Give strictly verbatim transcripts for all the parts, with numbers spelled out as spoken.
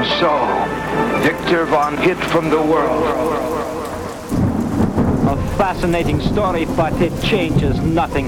And so, Victor von hid from the world. A fascinating story, but it changes nothing.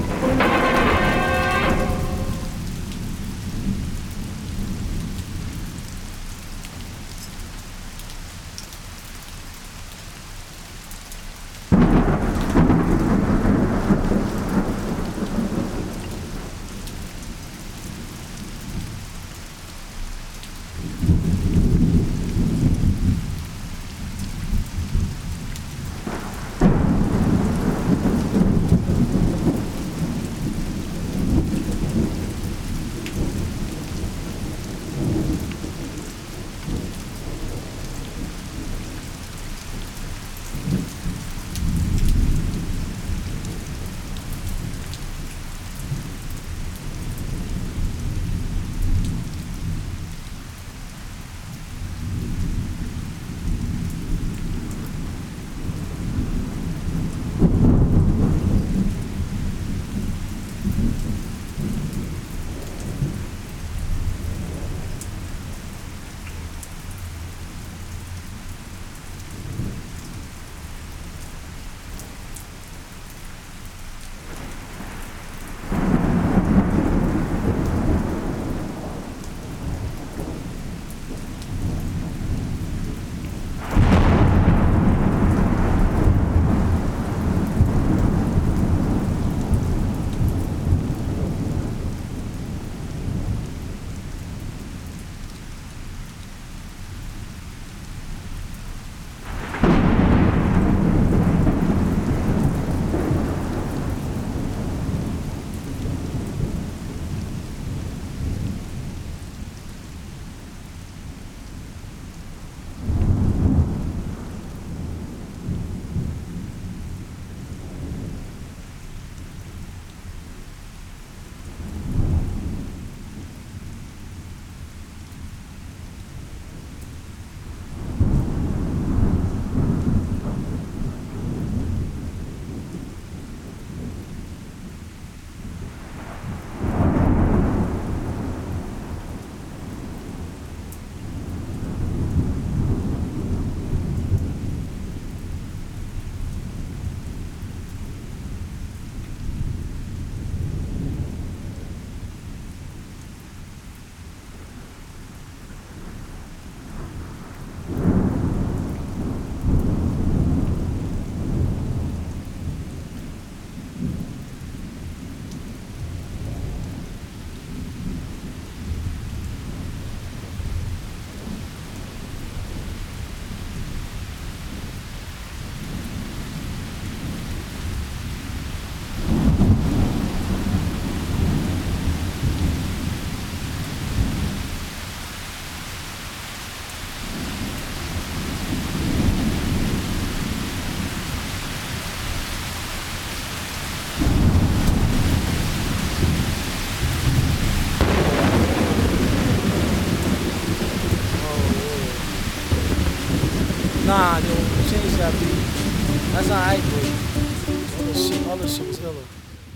Nah, yo, change that beat. That's alright, bro. All this shit, all this shit was iller.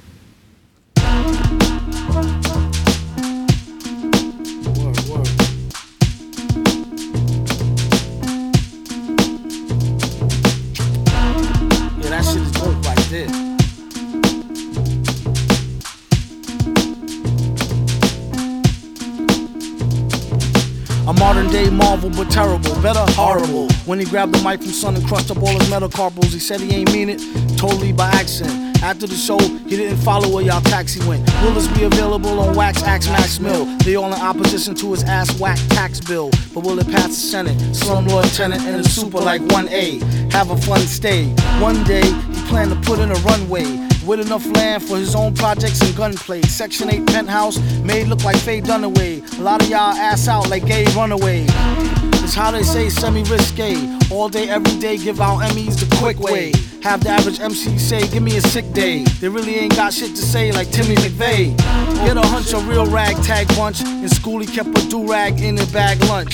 Word, word. Yeah, that shit is dope right there. A modern day marvel, but terrible, better horrible. When he grabbed the mic from Son and crushed up all his metacarpals, he said he ain't mean it, totally by accident. After the show, he didn't follow where y'all taxi went. Will this be available on Wax, Axe, Max Mill? They all in opposition to his ass whack tax bill. But will it pass the Senate? Slumlord tenant and a super like one A. Have a fun stay. One day, he planned to put in a runway with enough land for his own projects and gunplay. Section eight penthouse made look like Faye Dunaway. A lot of y'all ass out like gay runaway. It's how they say semi-risque. All day, every day, give out Emmys the quick way. Have the average M C say, give me a sick day. They really ain't got shit to say like Timmy McVeigh. Get a hunch, a real ragtag bunch. In school he kept a do-rag in his bag lunch.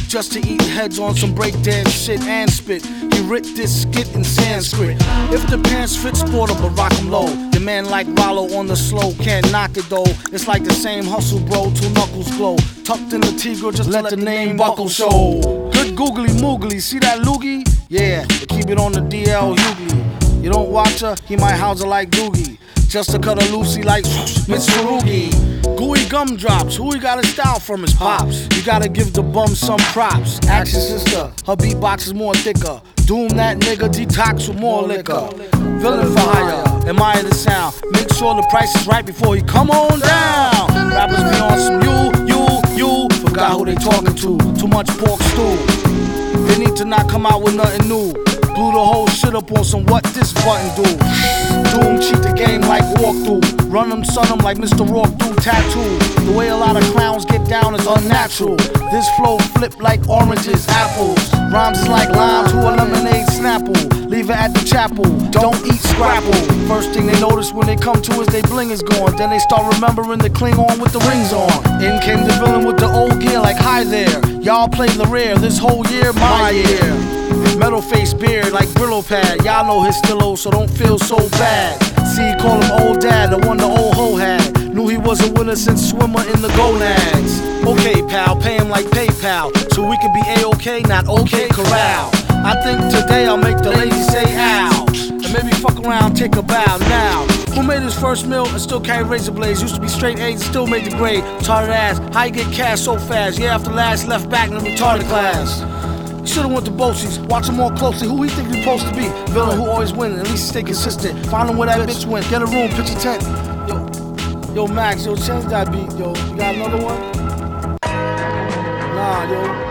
just to eat heads on some breakdance shit and spit. He writ this skit in Sanskrit. If the pants fit sportable, rock 'em low. The man like Rollo on the slow, can't knock it though. It's like the same hustle, bro, two knuckles glow. Tucked in the Tigre, just let the name buckle show. Good googly moogly, see that loogie? Yeah, but keep it on the D L Hughley. You don't watch her, he might house her like Doogie. Just to cut a Lucy like Miss Farugi. Gooey gumdrops, who he got his style from his pops. You gotta give the bum some props. Ask your sister, her beatbox is more thicker. Doom that nigga, detox with more liquor. Villain for hire, admire the sound. Make sure the price is right before he come on down. Rappers be on some you, you, you. Forgot who they talking to, too much pork stew. They need to not come out with nothing new. Blew the whole shit up on some what this button do. Doom cheat the game like walkthrough. Run them, son them like Mister Rourke do tattoo. The way a lot of clowns get down is unnatural. This flow flip like oranges, apples. Rhymes is like limes, who a lemonade snapple. Leave it at the chapel, don't eat scrapple. First thing they notice when they come to is they bling is gone. Then they start remembering the Klingon with the rings on. In came the villain with the old gear like hi there. Y'all play the rare, this whole year, my year. Metal face beard like Brillo pad. Y'all know his still old, so don't feel so bad. See, call him old dad, the one the old hoe had. Knew he was a winner since swimmer in the gonads. Okay, pal, pay him like PayPal, so we can be A-OK, not OK corral. I think today I'll make the ladies say ow, and maybe fuck around, take a bow now. Who made his first meal and still carry razor blades? Used to be straight A's and still made the grade. Retarded ass, how you get cash so fast? Yeah, after last left back in the retarded class. Should've went to Bosie's, watch him more closely. Who he think he supposed to be? Villain who always win, at least stay consistent. Find him where that bitch went, get a room, pitch a tent. Yo, yo Max, yo change that beat, yo. You got another one? Nah, yo.